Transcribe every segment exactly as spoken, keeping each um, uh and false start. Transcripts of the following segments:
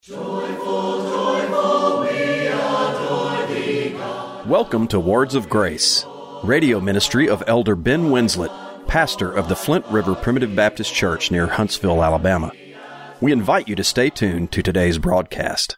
Joyful, joyful, we adore thee, God. Welcome to Words of Grace, radio ministry of Elder Ben Winslet, pastor of the Flint River Primitive Baptist Church near Huntsville, Alabama. We invite you to stay tuned to today's broadcast.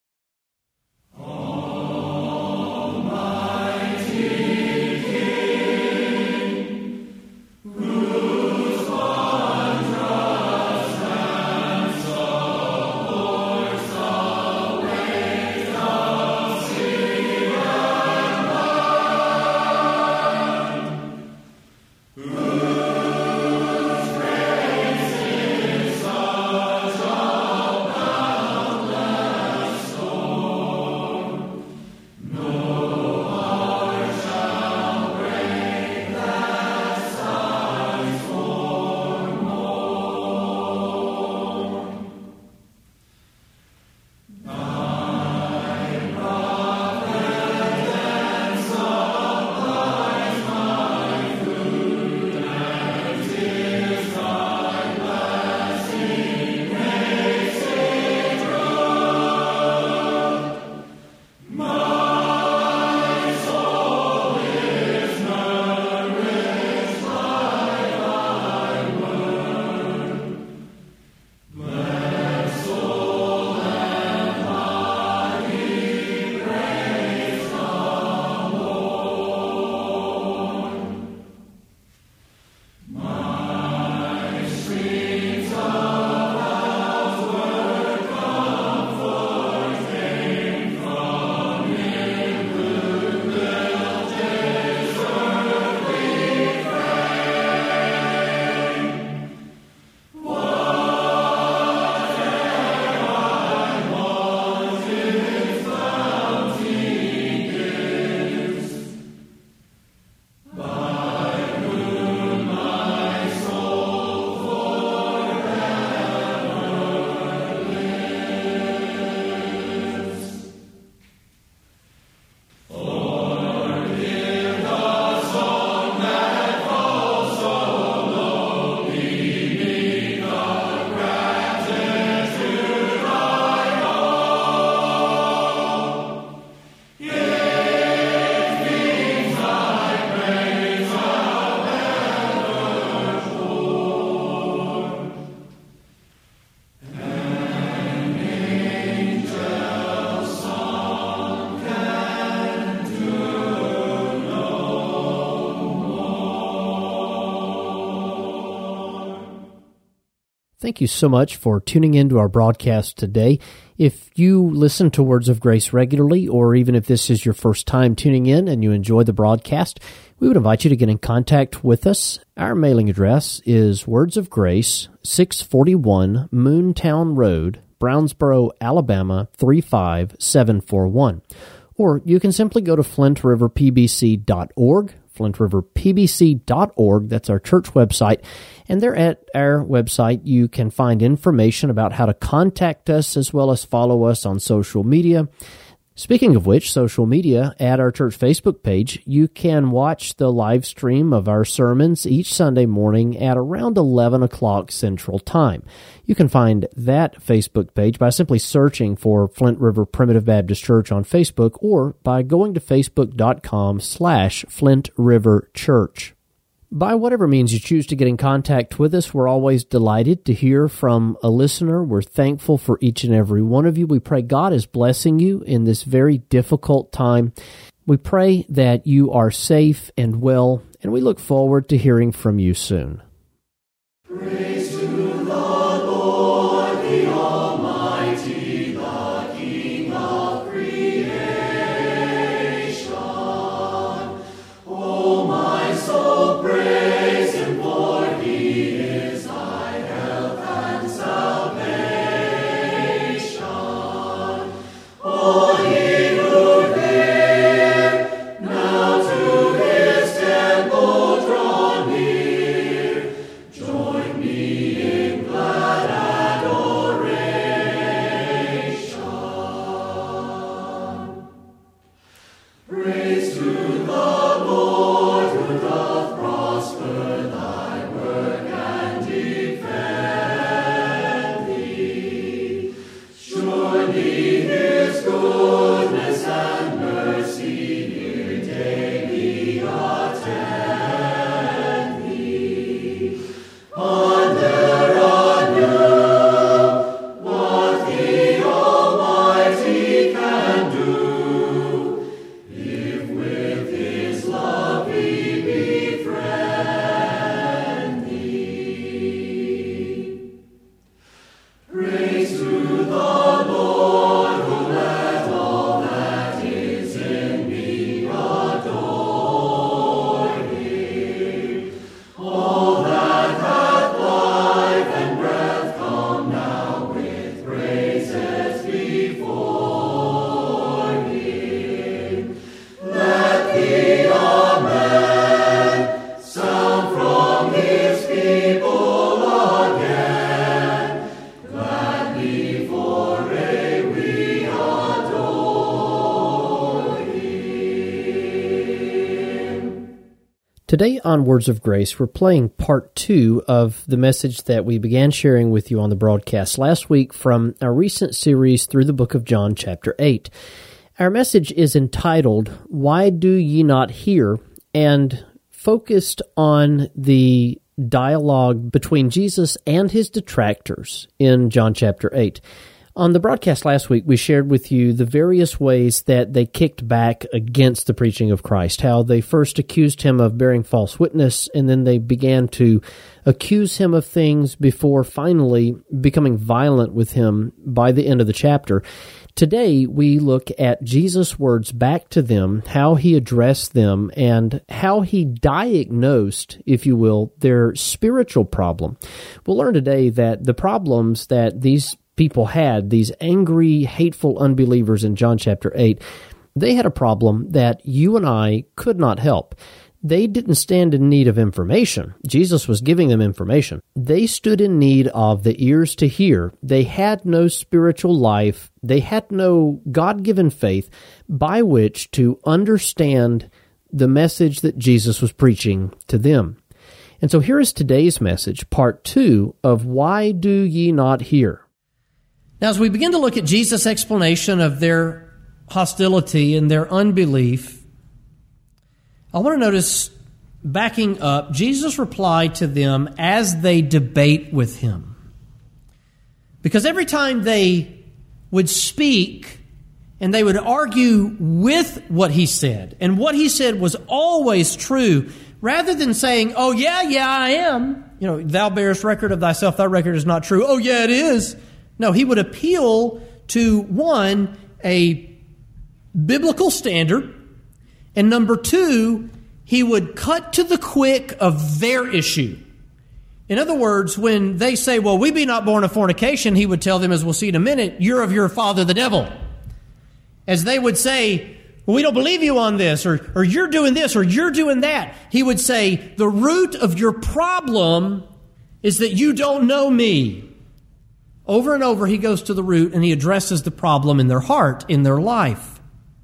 Thank you so much for tuning in to our broadcast today. If you listen to Words of Grace regularly, or even if this is your first time tuning in and you enjoy the broadcast, we would invite you to get in contact with us. Our mailing address is Words of Grace, six forty-one Moontown Road, Brownsboro, Alabama, three five seven four one. Or you can simply go to flint river p b c dot org, flint river p b c dot org. That's our church website. And there at our website, you can find information about how to contact us as well as follow us on social media. Speaking of which, social media, at our church Facebook page, you can watch the live stream of our sermons each Sunday morning at around eleven o'clock Central Time. You can find that Facebook page by simply searching for Flint River Primitive Baptist Church on Facebook or by going to facebook.com slash Flint River Church. By whatever means you choose to get in contact with us, we're always delighted to hear from a listener. We're thankful for each and every one of you. We pray God is blessing you in this very difficult time. We pray that you are safe and well, and we look forward to hearing from you soon. Praise to the Lord, the Almighty, the King of creation. O my soul, praise Him, for He is thy health and salvation. O ye who hear, now to His temple draw near. Join me Today on Words of Grace, we're playing part two of the message that we began sharing with you on the broadcast last week from our recent series through the book of John, chapter eight. Our message is entitled, Why Do Ye Not Hear? And focused on the dialogue between Jesus and his detractors in John chapter eight. On the broadcast last week, we shared with you the various ways that they kicked back against the preaching of Christ, how they first accused him of bearing false witness, and then they began to accuse him of things before finally becoming violent with him by the end of the chapter. Today, we look at Jesus' words back to them, how he addressed them, and how he diagnosed, if you will, their spiritual problem. We'll learn today that the problems that these people had, these angry, hateful unbelievers in John chapter eight, they had a problem that you and I could not help. They didn't stand in need of information. Jesus was giving them information. They stood in need of the ears to hear. They had no spiritual life. They had no God-given faith by which to understand the message that Jesus was preaching to them. And so here is today's message, part two of Why Do Ye Not Hear? Now, as we begin to look at Jesus' explanation of their hostility and their unbelief, I want to notice, backing up, Jesus replied to them as they debate with him. Because every time they would speak and they would argue with what he said, and what he said was always true, rather than saying, oh, yeah, yeah, I am, you know, thou bearest record of thyself, thy record is not true, oh, yeah, it is. No, he would appeal to, one, a biblical standard, and number two, he would cut to the quick of their issue. In other words, when they say, well, we be not born of fornication, he would tell them, as we'll see in a minute, you're of your father the devil. As they would say, well, we don't believe you on this, or, or you're doing this, or you're doing that, he would say, the root of your problem is that you don't know me. Over and over, he goes to the root and he addresses the problem in their heart, in their life.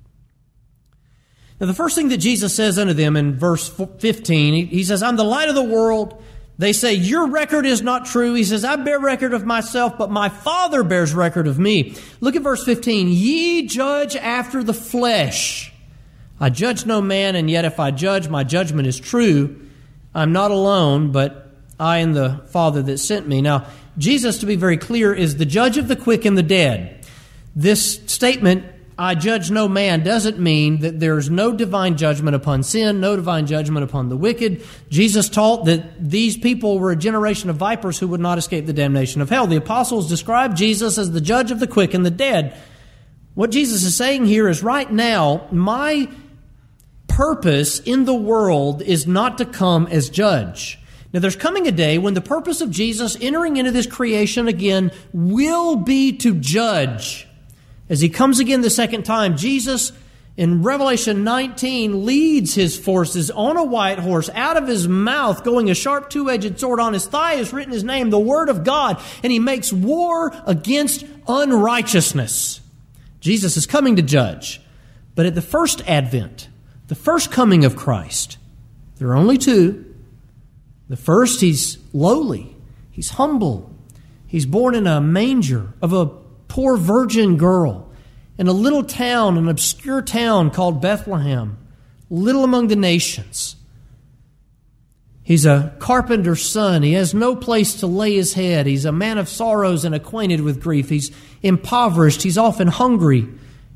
Now, the first thing that Jesus says unto them in verse fifteen, he says, I'm the light of the world. They say, your record is not true. He says, I bear record of myself, but my Father bears record of me. Look at verse fifteen. Ye judge after the flesh. I judge no man, and yet if I judge, my judgment is true. I'm not alone, but I and the Father that sent me. Now, Jesus, to be very clear, is the judge of the quick and the dead. This statement, I judge no man, doesn't mean that there's no divine judgment upon sin, no divine judgment upon the wicked. Jesus taught that these people were a generation of vipers who would not escape the damnation of hell. The apostles described Jesus as the judge of the quick and the dead. What Jesus is saying here is, right now, my purpose in the world is not to come as judge. Now, there's coming a day when the purpose of Jesus entering into this creation again will be to judge. As he comes again the second time, Jesus in Revelation nineteen leads his forces on a white horse. Out of his mouth going a sharp two-edged sword. On his thigh is written his name, the Word of God. And he makes war against unrighteousness. Jesus is coming to judge. But at the first advent, the first coming of Christ, there are only two. The first, he's lowly, he's humble, he's born in a manger of a poor virgin girl in a little town, an obscure town called Bethlehem, little among the nations. He's a carpenter's son. He has no place to lay his head. He's a man of sorrows and acquainted with grief. He's impoverished. He's often hungry.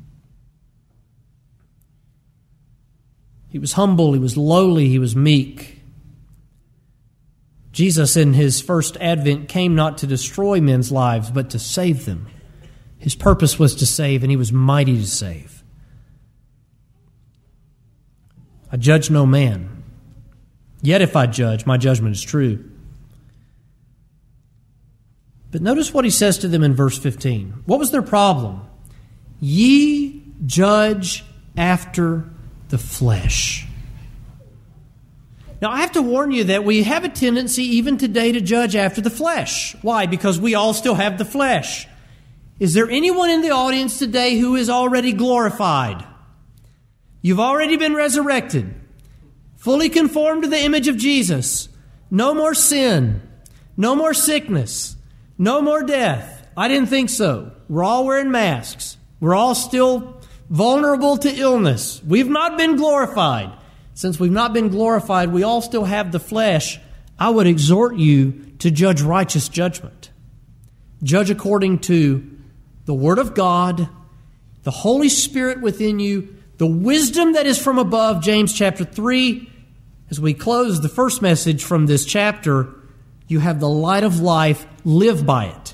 He was humble. He was lowly. He was meek. Jesus, in his first advent, came not to destroy men's lives, but to save them. His purpose was to save, and he was mighty to save. I judge no man. Yet if I judge, my judgment is true. But notice what he says to them in verse fifteen. What was their problem? Ye judge after the flesh. Now, I have to warn you that we have a tendency even today to judge after the flesh. Why? Because we all still have the flesh. Is there anyone in the audience today who is already glorified? You've already been resurrected, fully conformed to the image of Jesus. No more sin, no more sickness, no more death. I didn't think so. We're all wearing masks. We're all still vulnerable to illness. We've not been glorified. Since we've not been glorified, we all still have the flesh. I would exhort you to judge righteous judgment. Judge according to the Word of God, the Holy Spirit within you, the wisdom that is from above, James chapter three. As we close the first message from this chapter, you have the light of life, live by it.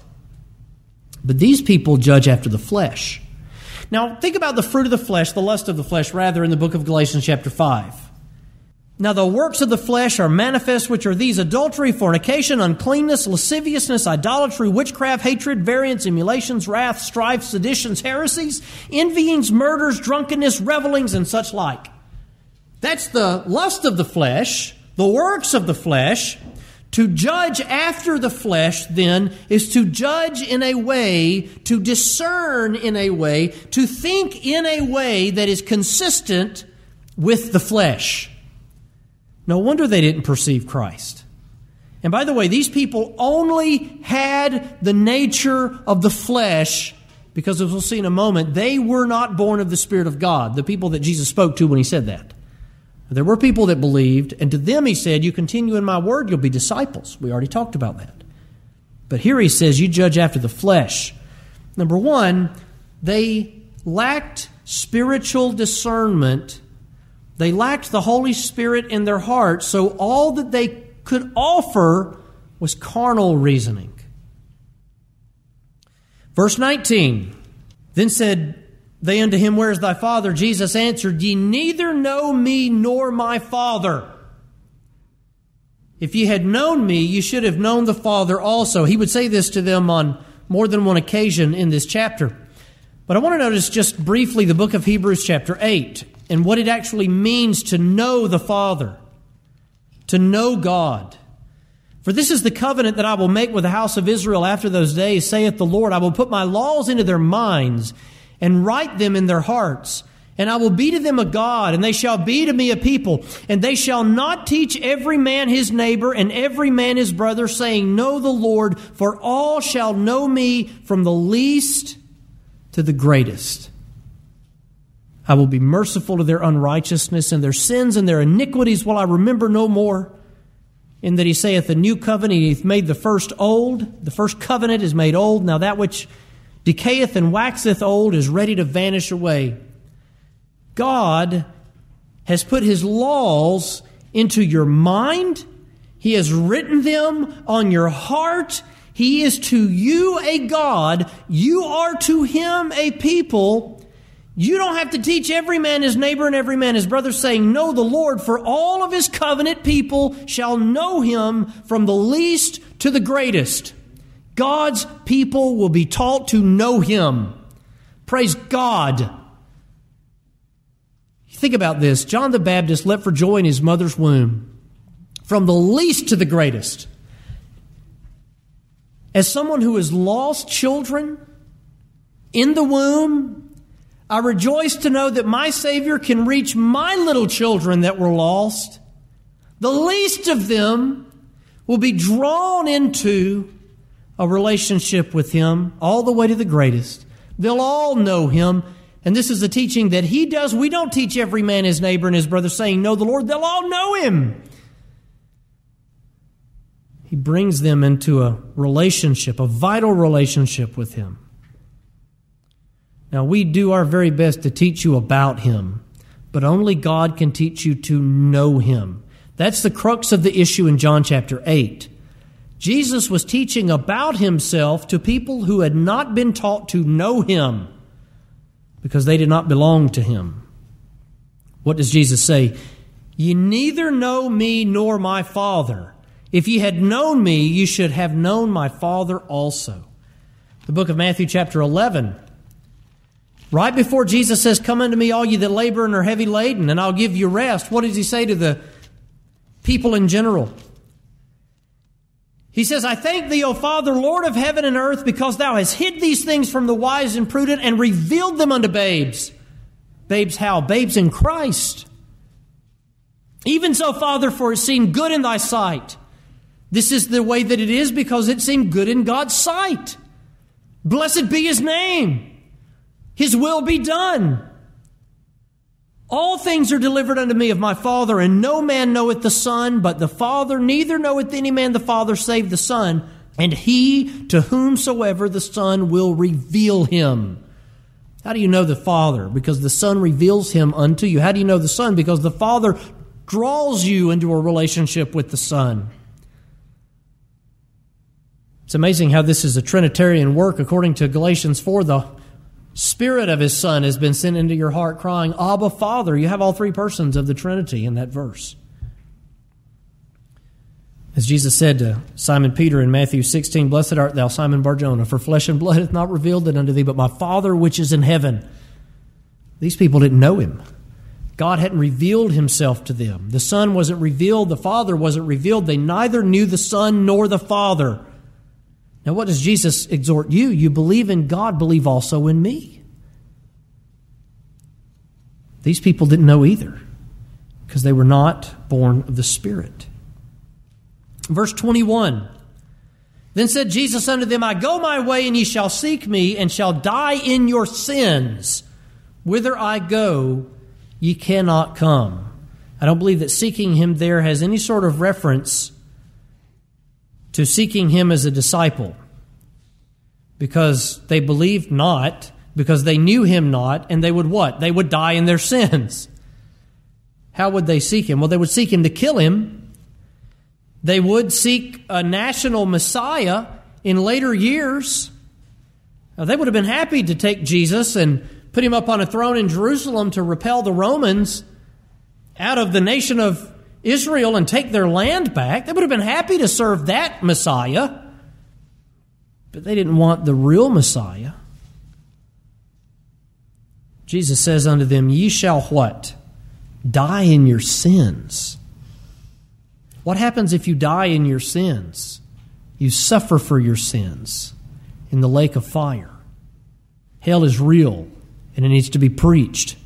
But these people judge after the flesh. Now, think about the fruit of the flesh, the lust of the flesh, rather, in the book of Galatians chapter five. Now, the works of the flesh are manifest, which are these: adultery, fornication, uncleanness, lasciviousness, idolatry, witchcraft, hatred, variance, emulations, wrath, strife, seditions, heresies, envyings, murders, drunkenness, revelings, and such like. That's the lust of the flesh, the works of the flesh. To judge after the flesh, then, is to judge in a way, to discern in a way, to think in a way that is consistent with the flesh. No wonder they didn't perceive Christ. And by the way, these people only had the nature of the flesh because, as we'll see in a moment, they were not born of the Spirit of God, the people that Jesus spoke to when he said that. There were people that believed, and to them he said, you continue in my word, you'll be disciples. We already talked about that. But here he says, you judge after the flesh. Number one, they lacked spiritual discernment. They lacked the Holy Spirit in their hearts, so all that they could offer was carnal reasoning. Verse nineteen, then said they unto him, where is thy Father? Jesus answered, ye neither know me nor my Father. If ye had known me, you should have known the Father also. He would say this to them on more than one occasion in this chapter. But I want to notice just briefly the book of Hebrews chapter eight and what it actually means to know the Father, to know God. For this is the covenant that I will make with the house of Israel after those days, saith the Lord. I will put my laws into their minds and write them in their hearts. And I will be to them a God, and they shall be to me a people. And they shall not teach every man his neighbor and every man his brother, saying, know the Lord, for all shall know me, from the least to the greatest. I will be merciful to their unrighteousness, and their sins and their iniquities will I remember no more. In that he saith, the new covenant he hath made the first old. The first covenant is made old. Now that which decayeth and waxeth old is ready to vanish away. God has put his laws into your mind. He has written them on your heart. He is to you a God. You are to him a people. You don't have to teach every man his neighbor and every man his brother, saying, know the Lord, for all of his covenant people shall know him, from the least to the greatest. God's people will be taught to know him. Praise God. Think about this. John the Baptist leapt for joy in his mother's womb, from the least to the greatest. As someone who has lost children in the womb, I rejoice to know that my Savior can reach my little children that were lost. The least of them will be drawn into a relationship with Him all the way to the greatest. They'll all know Him. And this is the teaching that He does. We don't teach every man his neighbor and his brother, saying, know the Lord. They'll all know Him. He brings them into a relationship, a vital relationship with Him. Now, we do our very best to teach you about Him, but only God can teach you to know Him. That's the crux of the issue in John chapter eight. Jesus was teaching about Himself to people who had not been taught to know Him because they did not belong to Him. What does Jesus say? Ye neither know me nor my Father. If ye had known me, you should have known my Father also. The book of Matthew chapter eleven. Right before Jesus says, come unto me, all ye that labor and are heavy laden, and I'll give you rest. What does He say to the people in general? He says, I thank Thee, O Father, Lord of heaven and earth, because Thou hast hid these things from the wise and prudent and revealed them unto babes. Babes how? Babes in Christ. Even so, Father, for it seemed good in Thy sight. This is the way that it is because it seemed good in God's sight. Blessed be His name. His will be done. All things are delivered unto me of my Father, and no man knoweth the Son but the Father, neither knoweth any man the Father save the Son, and he to whomsoever the Son will reveal Him. How do you know the Father? Because the Son reveals Him unto you. How do you know the Son? Because the Father draws you into a relationship with the Son. It's amazing how this is a Trinitarian work. According to Galatians four, the Spirit of His Son has been sent into your heart crying, Abba, Father. You have all three persons of the Trinity in that verse. As Jesus said to Simon Peter in Matthew sixteen, Blessed art thou, Simon Bar-Jonah, for flesh and blood hath not revealed it unto thee, but my Father which is in heaven. These people didn't know Him. God hadn't revealed Himself to them. The Son wasn't revealed. The Father wasn't revealed. They neither knew the Son nor the Father. Now, what does Jesus exhort you? You believe in God, believe also in me. These people didn't know either because they were not born of the Spirit. Verse twenty-one, Then said Jesus unto them, I go my way, and ye shall seek me, and shall die in your sins. Whither I go, ye cannot come. I don't believe that seeking Him there has any sort of reference to seeking Him as a disciple, because they believed not, because they knew Him not, and they would what? They would die in their sins. How would they seek Him? Well, they would seek Him to kill Him. They would seek a national Messiah in later years. Now, they would have been happy to take Jesus and put Him up on a throne in Jerusalem to repel the Romans out of the nation of Israel and take their land back. They would have been happy to serve that Messiah, but they didn't want the real Messiah. Jesus says unto them, Ye shall what? Die in your sins. What happens if you die in your sins? You suffer for your sins in the lake of fire. Hell is real, and it needs to be preached.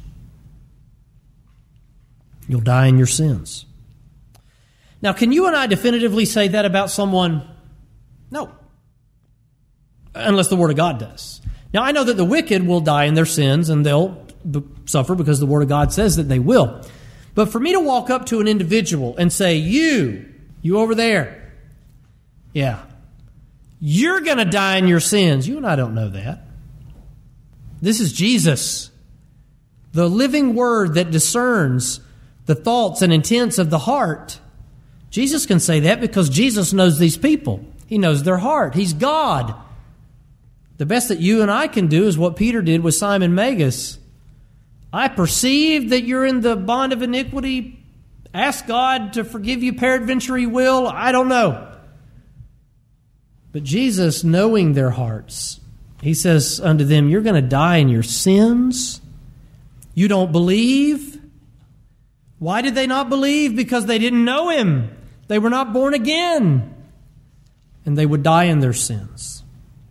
You'll die in your sins. Now, can you and I definitively say that about someone? No. Unless the Word of God does. Now, I know that the wicked will die in their sins and they'll b- suffer because the Word of God says that they will. But for me to walk up to an individual and say, you, you over there, yeah, you're going to die in your sins. You and I don't know that. This is Jesus, the living Word that discerns the thoughts and intents of the heart. Jesus can say that because Jesus knows these people. He knows their heart. He's God. The best that you and I can do is what Peter did with Simon Magus. I perceive that you're in the bond of iniquity. Ask God to forgive you. Peradventure He will. I don't know. But Jesus, knowing their hearts, He says unto them, you're going to die in your sins. You don't believe. Why did they not believe? Because they didn't know Him. They were not born again. And they would die in their sins.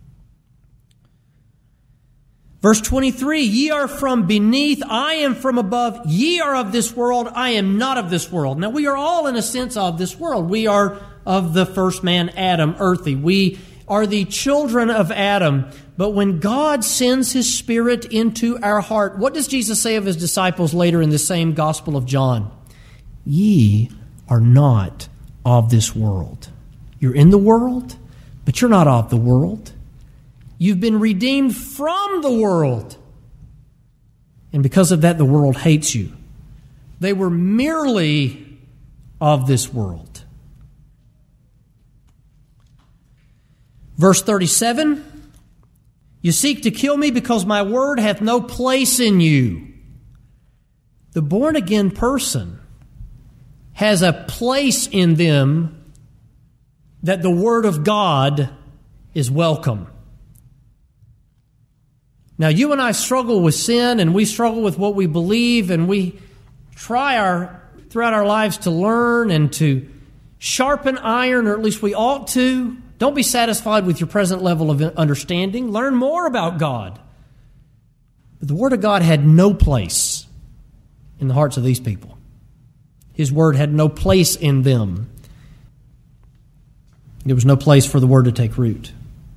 Verse twenty-three, Ye are from beneath, I am from above. Ye are of this world, I am not of this world. Now, we are all in a sense of this world. We are of the first man, Adam, earthy. We are the children of Adam. But when God sends His Spirit into our heart, what does Jesus say of His disciples later in the same Gospel of John? Ye are not of this world. You're in the world, but you're not of the world. You've been redeemed from the world. And because of that, the world hates you. They were merely of this world. Verse thirty-seven, you seek to kill me because my word hath no place in you. The born-again person has a place in them that the Word of God is welcome. Now, you and I struggle with sin, and we struggle with what we believe, and we try our throughout our lives to learn and to sharpen iron, or at least we ought to. Don't be satisfied with your present level of understanding. Learn more about God. But the Word of God had no place in the hearts of these people. His Word had no place in them. There was no place for the Word to take root.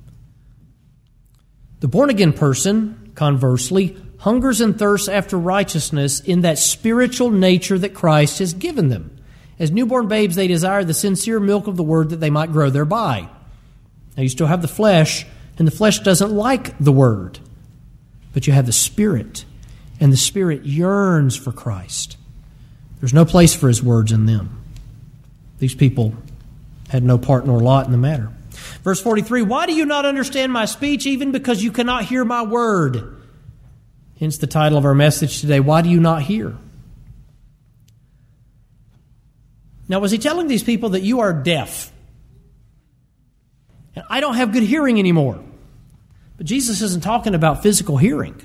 The born-again person, conversely, hungers and thirsts after righteousness in that spiritual nature that Christ has given them. As newborn babes, they desire the sincere milk of the Word that they might grow thereby. Now, you still have the flesh, and the flesh doesn't like the Word. But you have the Spirit, and the Spirit yearns for Christ. There's no place for His words in them. These people had no part nor lot in the matter. Verse forty-three, why do you not understand my speech, even because you cannot hear my word? Hence the title of our message today, Why Do You Not Hear? Now, was he telling these people that you are deaf? And I don't have good hearing anymore. But Jesus isn't talking about physical hearing.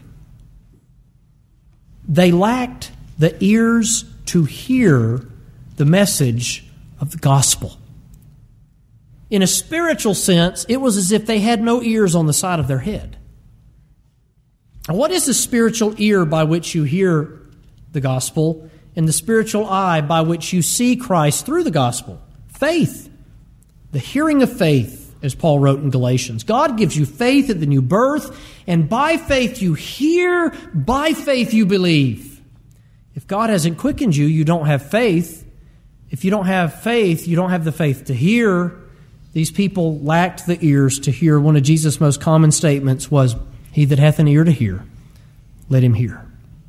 They lacked the ears to hear the message of the gospel. In a spiritual sense, it was as if they had no ears on the side of their head. Now, what is the spiritual ear by which you hear the gospel and the spiritual eye by which you see Christ through the gospel? Faith. The hearing of faith, as Paul wrote in Galatians. God gives you faith at the new birth, and by faith you hear, by faith you believe. If God hasn't quickened you, you don't have faith. If you don't have faith, you don't have the faith to hear. These people lacked the ears to hear. One of Jesus' most common statements was, he that hath an ear to hear, let him hear.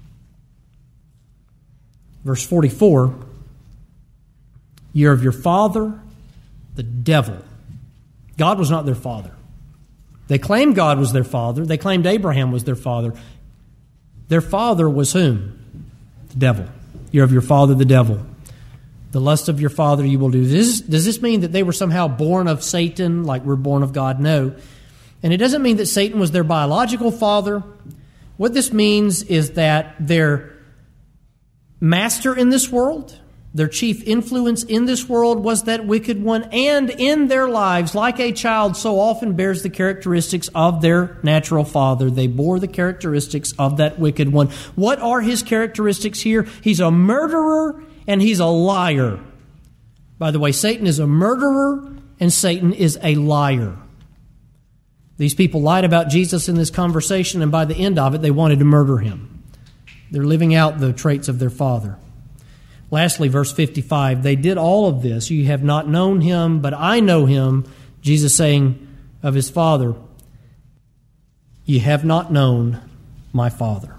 Verse forty-four, ye are of your father, the devil. God was not their father. They claimed God was their father. They claimed Abraham was their father. Their father was whom? The devil. You're of your father, the devil. The lust of your father you will do. Does this, does this mean that they were somehow born of Satan, like we're born of God? No. And it doesn't mean that Satan was their biological father. What this means is that their master in this world, their chief influence in this world, was that wicked one, and in their lives, like a child so often bears the characteristics of their natural father, they bore the characteristics of that wicked one. What are his characteristics here? He's a murderer and he's a liar. By the way, Satan is a murderer and Satan is a liar. These people lied about Jesus in this conversation, and by the end of it, they wanted to murder him. They're living out the traits of their father. Lastly, verse fifty-five, they did all of this. You have not known him, but I know him. Jesus saying of his father, ye have not known my father.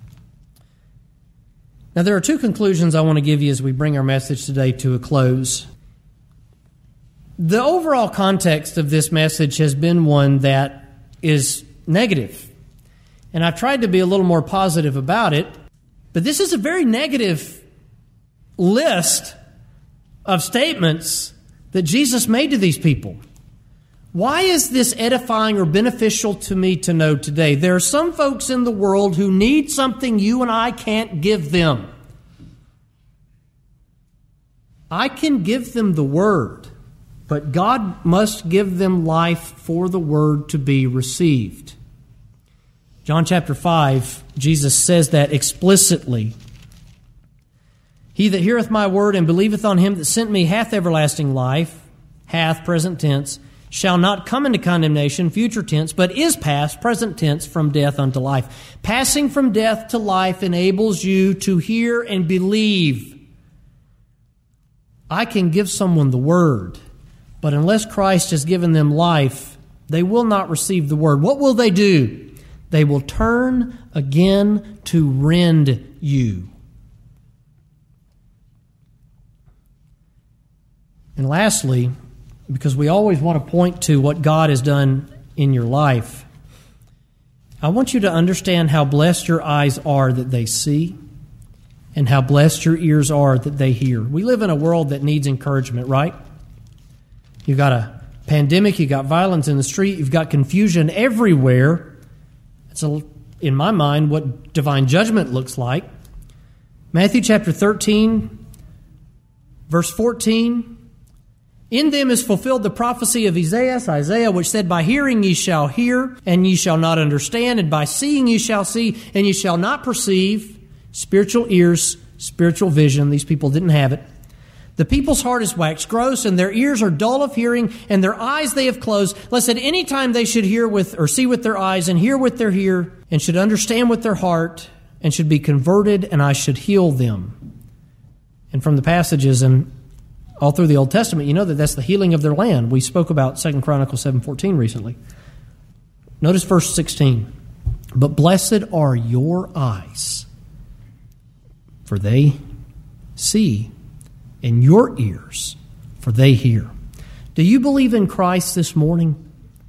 Now, there are two conclusions I want to give you as we bring our message today to a close. The overall context of this message has been one that is negative. And I've tried to be a little more positive about it. But this is a very negative list of statements that Jesus made to these people. Why is this edifying or beneficial to me to know today? There are some folks in the world who need something you and I can't give them. I can give them the Word, but God must give them life for the Word to be received. John chapter five, Jesus says that explicitly. He that heareth my word and believeth on him that sent me hath everlasting life, hath, present tense, shall not come into condemnation, future tense, but is past, present tense, from death unto life. Passing from death to life enables you to hear and believe. I can give someone the Word, but unless Christ has given them life, they will not receive the Word. What will they do? They will turn again to rend you. And lastly, because we always want to point to what God has done in your life, I want you to understand how blessed your eyes are that they see and how blessed your ears are that they hear. We live in a world that needs encouragement, right? You've got a pandemic, you've got violence in the street, you've got confusion everywhere. It's, a, in my mind, what divine judgment looks like. Matthew chapter thirteen, verse fourteen, in them is fulfilled the prophecy of Isaiah, Isaiah, which said, by hearing ye shall hear, and ye shall not understand, and by seeing ye shall see, and ye shall not perceive. Spiritual ears, spiritual vision. These people didn't have it. The people's heart is waxed gross, and their ears are dull of hearing, and their eyes they have closed, lest at any time they should hear with, or see with their eyes, and hear with their ear, and should understand with their heart, and should be converted, and I should heal them. And from the passages and all through the Old Testament, you know that that's the healing of their land. We spoke about Second Chronicles seven fourteen recently. Notice verse sixteen. But blessed are your eyes, for they see, and your ears, for they hear. Do you believe in Christ this morning?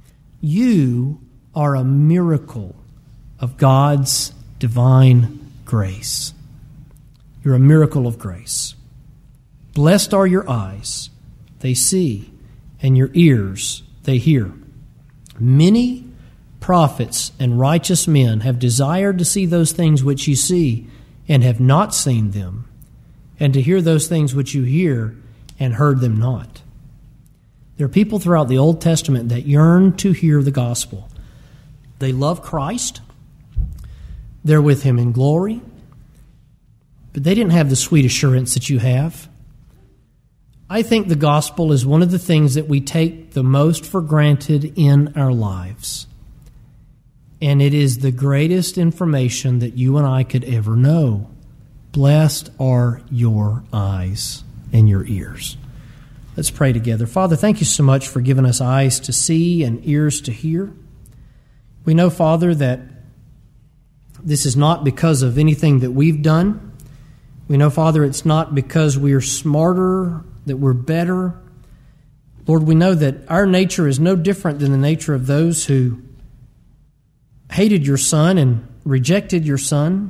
You are a miracle of God's divine grace. You're a miracle of grace. Blessed are your eyes, they see, and your ears, they hear. Many prophets and righteous men have desired to see those things which you see, and have not seen them, and to hear those things which you hear, and heard them not. There are people throughout the Old Testament that yearn to hear the gospel. They love Christ. They're with Him in glory. But they didn't have the sweet assurance that you have. I think the gospel is one of the things that we take the most for granted in our lives. And it is the greatest information that you and I could ever know. Blessed are your eyes and your ears. Let's pray together. Father, thank you so much for giving us eyes to see and ears to hear. We know, Father, that this is not because of anything that we've done. We know, Father, it's not because we are smarter, that we're better. Lord, we know that our nature is no different than the nature of those who hated your Son and rejected your Son.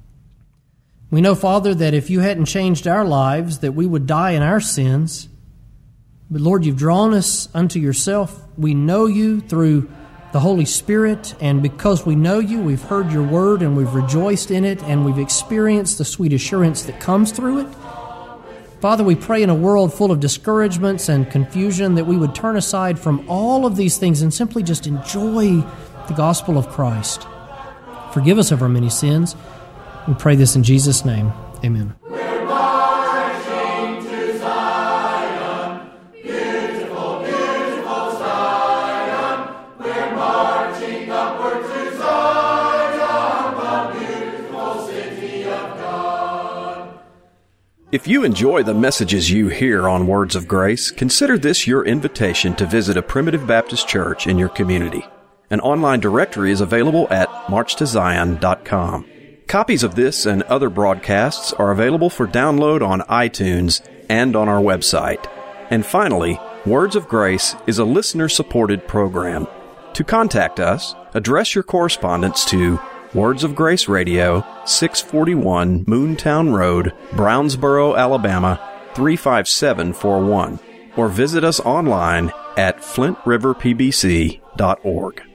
We know, Father, that if you hadn't changed our lives, that we would die in our sins. But Lord, you've drawn us unto yourself. We know you through the Holy Spirit, and because we know you, we've heard your word and we've rejoiced in it, and we've experienced the sweet assurance that comes through it. Father, we pray in a world full of discouragements and confusion that we would turn aside from all of these things and simply just enjoy the gospel of Christ. Forgive us of our many sins. We pray this in Jesus' name. Amen. We're marching to Zion, beautiful, beautiful Zion. We're marching upward to Zion, the beautiful city of God. If you enjoy the messages you hear on Words of Grace, consider this your invitation to visit a Primitive Baptist church in your community. An online directory is available at march to zion dot com. Copies of this and other broadcasts are available for download on iTunes and on our website. And finally, Words of Grace is a listener-supported program. To contact us, address your correspondence to Words of Grace Radio, six forty-one Moontown Road, Brownsboro, Alabama, three five seven four one, or visit us online at flint river p b c dot org.